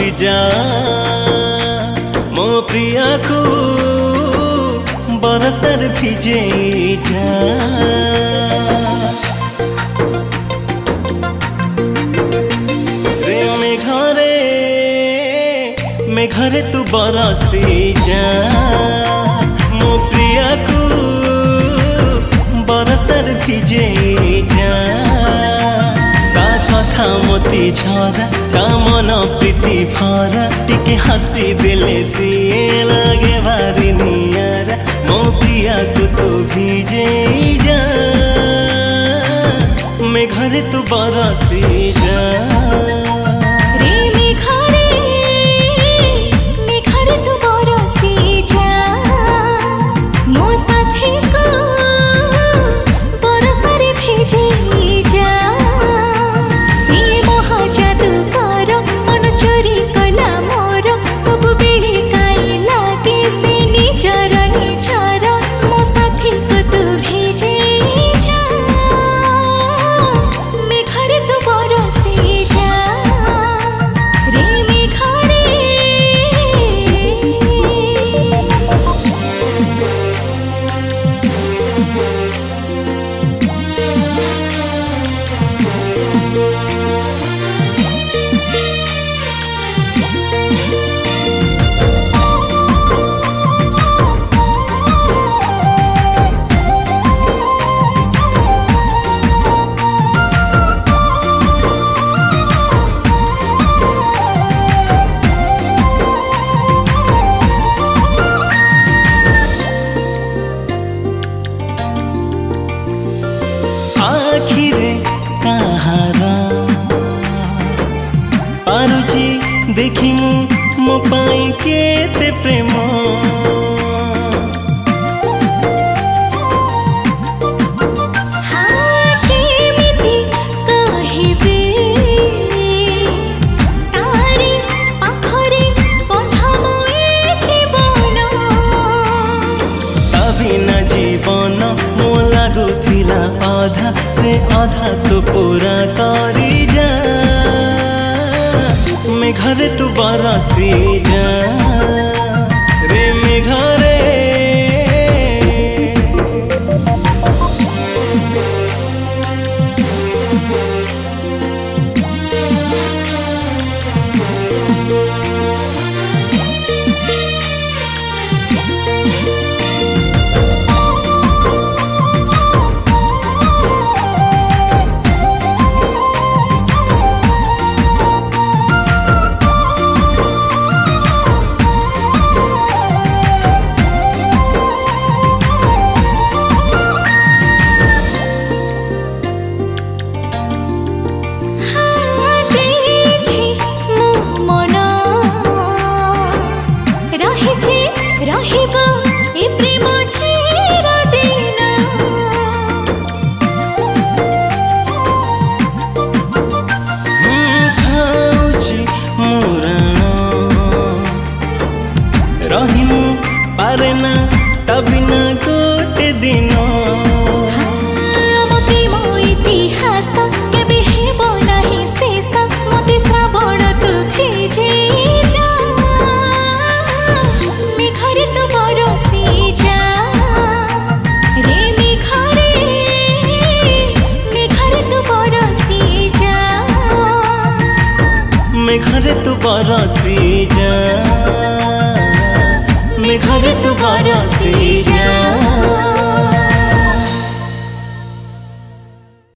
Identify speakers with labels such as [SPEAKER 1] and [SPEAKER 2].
[SPEAKER 1] बरसी जा मो प्रिया को बरसर भिजे जा रे मेघरे तू बरसी जा मो प्रिया को बरसर भिजे जा ता कथा मोती झरा ता मन प्रीति भरा टिके हसी देले सिए लगे भारी नियारा मो प्रिया को तू भिजे जा मेघरे तू बरसी जा पारुची देखी मो पाई केते प्रेम जीवन मो लागुथिला आधा से आधा तो पूरा करी जा मेघरे तू बरसी जा रे मेघरे रहिमु पारे ना तभी ना गोटे दिन
[SPEAKER 2] प्रेम इतिहास केबे हेबो नाही शेष मते श्रावण तू भिजे जा मेघरे तू बरसी जा रे मेघरे तू बरसी जा
[SPEAKER 1] मेघरे तू बरसी जा मेघरे तू बरसी